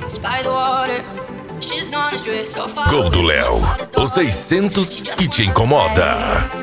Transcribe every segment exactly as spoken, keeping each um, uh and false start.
Gol do Léo, os seiscentos que te incomoda.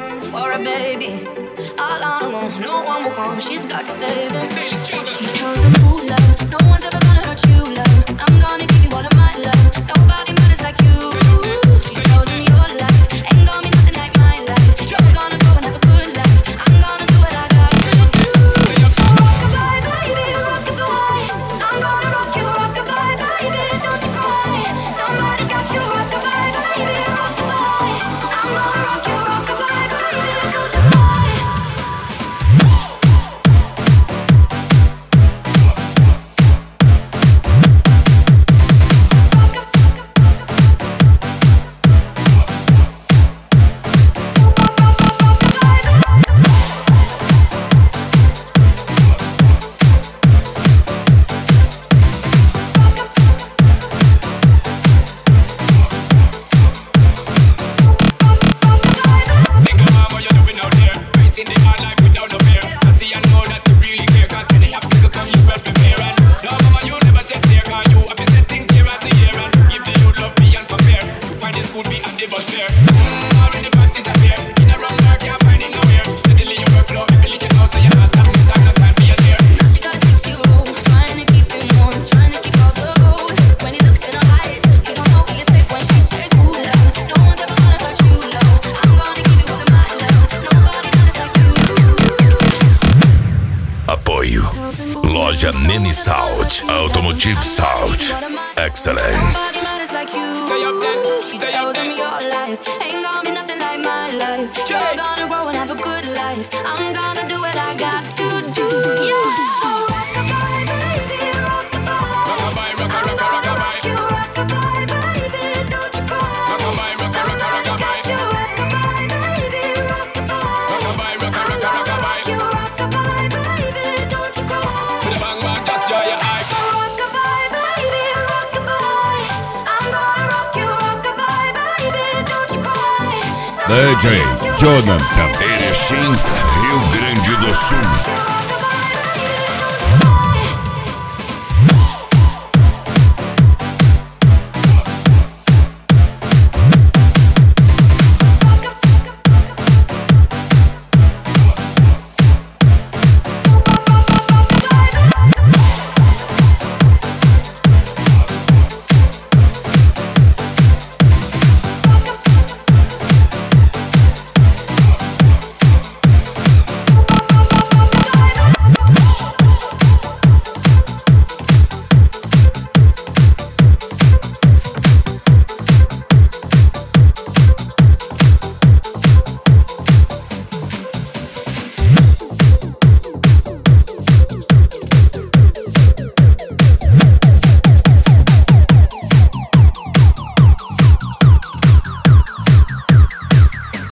Loja Nene Salt, Automotive Salt, Excellence. Stay up there, stay up there. Ain't gonna be nothing like my life. You're gonna grow and have a good life. I'm gonna do what I got to do. So rock-a-bye, baby, rock-a-bye. Rock-a-bye, rock-a, rock-a, rock-a-bye. You rock-a-bye, baby, don't you cry. Rock-a-bye, rock-a, rock-a, rock-a-bye. You rock-a-bye, baby, rock-a-bye. Rock-a-bye, rock-a, rock-a, rock-a-bye. You rock-a-bye, baby, don't you cry. With a bang bang, just joy your eyes. So rock-a-bye, baby, rock-a-bye. I'm gonna rock you, rock-a-bye, baby, don't you cry. D J Jonathan, Erechim, Rio Grande do Sul.